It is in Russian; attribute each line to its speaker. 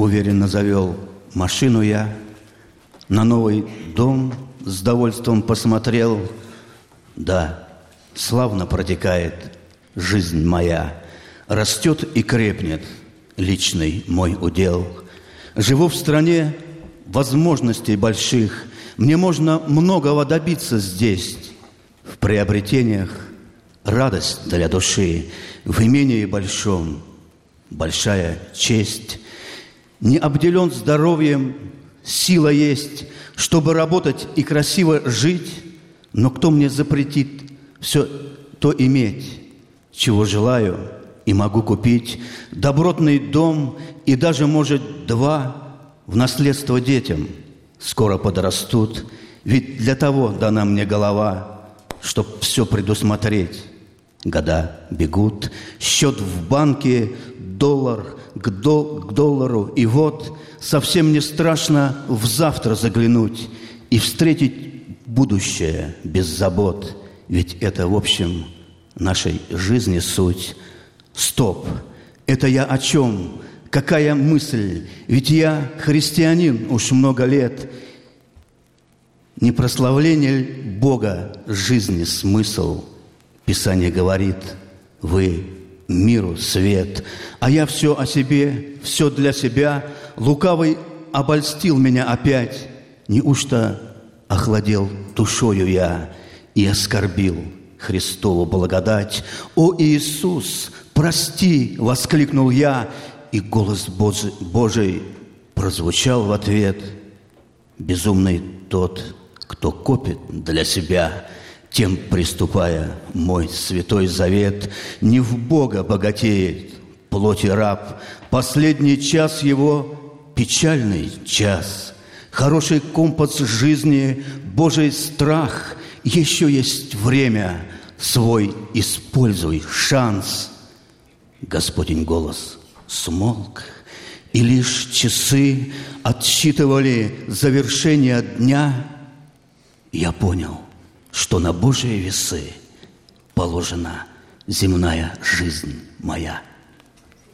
Speaker 1: Уверенно завел машину я, на новый дом с довольством посмотрел. Да, славно протекает жизнь моя, растет и крепнет личный мой удел. Живу в стране возможностей больших, мне можно многого добиться здесь. В приобретениях радость для души, в имении большом большая честь. Не обделен здоровьем, сила есть, чтобы работать и красиво жить, но кто мне запретит все то иметь, чего желаю и могу купить? Добротный дом и даже, может, два в наследство детям скоро подрастут. Ведь для того дана мне голова, чтоб все предусмотреть. Года бегут, счет в банке, доллар к доллару, и вот совсем не страшно в завтра заглянуть и встретить будущее без забот. Ведь это, в общем, нашей жизни суть. Стоп! Это я о чем? Какая мысль? Ведь я христианин уж много лет. Не прославление ли Бога жизни смысл? Писание говорит: вы миру свет, а я все о себе, все для себя. Лукавый обольстил меня опять. Неужто охладел душою я и оскорбил Христову благодать? «О Иисус, прости!» — воскликнул я, и голос Божий прозвучал в ответ: «Безумный тот, кто копит для себя, тем, приступая мой святой завет, не в Бога богатеет плоти раб, последний час его печальный час. Хороший компас жизни, Божий страх, еще есть время, свой используй шанс». Господень голос смолк, и лишь часы отсчитывали завершение дня. Я понял, что на Божьи весы положена земная жизнь моя.